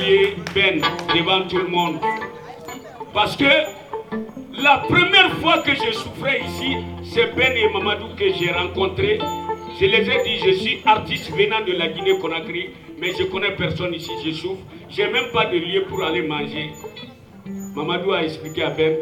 remercier Ben devant tout le monde. Parce que la première fois que je souffrais ici, c'est Ben et Mamadou que j'ai rencontrés. Je les ai dit, je suis artiste venant de la Guinée-Conakry, mais je connais personne ici, je souffre. Je n'ai même pas de lieu pour aller manger. Mamadou a expliqué à Ben.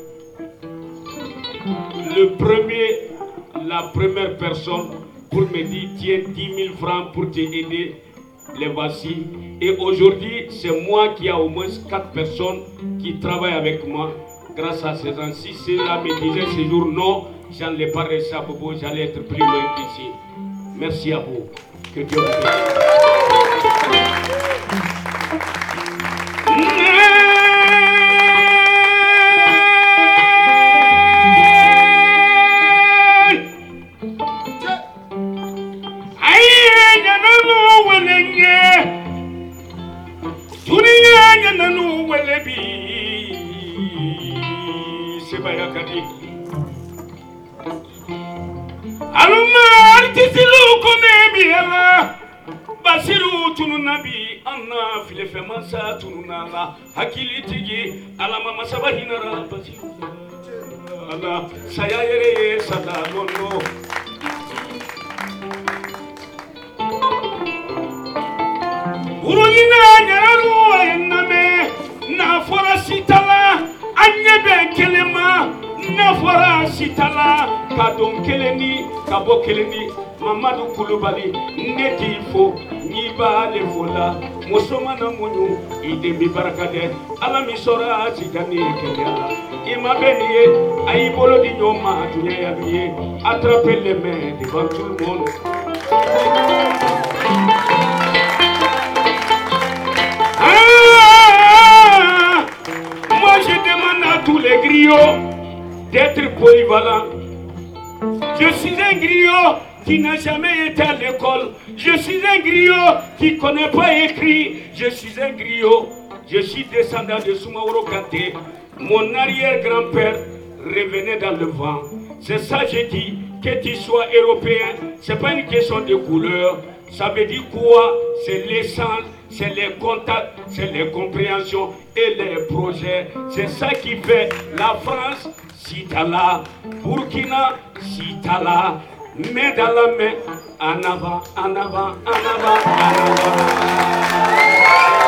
La première personne pour me dire, tiens 10 000 francs pour t'aider, les voici. Et aujourd'hui, c'est moi qui ai au moins 4 personnes qui travaillent avec moi. Grâce à ces gens, si cela me disait ce jour non, j'en ai pas réussi à Bobo, j'allais être plus loin qu'ici. Merci à vous. Que Dieu vous bénisse. Basiru tununabi anna filefe masa tununala hakili tigi alama masaba hinara basiru ala saya yere sada nono urunina nyararu ayenname na fora sitala anyebe kelema na fora sitala kadon keleni kabo keleni Mamadou Koulibaly neti fo niba le fola musomana munyu idemi barakade ala mi sora tigani kenya ima beniye ayi bolo di nyoma dunya ya biye attraper les mains devant tout le monde. Moi je demande à tous les griots d'être polyvalents. Je suis un griot qui n'a jamais été à l'école. Je suis un griot qui ne connaît pas écrit. Je suis un griot. Je suis descendant de Soumaoro Kanté. Mon arrière-grand-père revenait dans le vent. C'est ça que j'ai dit. Que tu sois européen, ce n'est pas une question de couleur. Ça veut dire quoi? C'est l'essence, c'est les contacts, c'est les compréhensions et les projets. C'est ça qui fait la France, si t'as là. Burkina, si t'as là. Main dans la main, en avant, en avant, en avant, en avant.